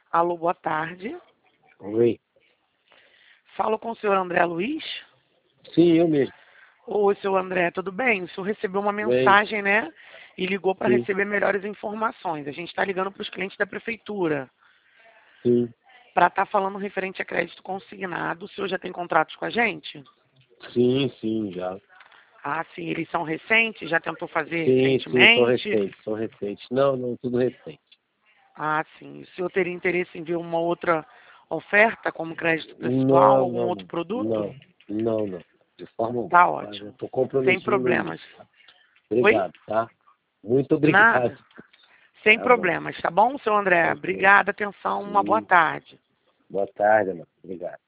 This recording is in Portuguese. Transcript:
Alô, boa tarde. Oi. Falo com o senhor André Luiz. Sim, eu mesmo. Oi, senhor André, tudo bem? O senhor recebeu uma Bem, mensagem, né? E ligou para sim, receber melhores informações. A gente está ligando para os clientes da prefeitura sim, para estar falando referente a crédito consignado. O senhor já tem contratos com a gente? sim, já. Ah, sim, eles são recentes? Já tentou fazer Sim, são recentemente? recentes, são recentes. Não, tudo recente. Ah, sim. O senhor teria interesse em ver uma outra oferta, como crédito pessoal, Não, algum não, outro não, produto? não, não. De forma alguma, Tá tá? Já ótimo. estou Sem comprometido no problemas. início, tá? Oi? Obrigado, tá? Muito obrigado. Nada. Sem Tá bom, problemas, tá bom, seu André? ok. Obrigada, atenção, uma boa Sim. tarde. Boa tarde, mano. Obrigado.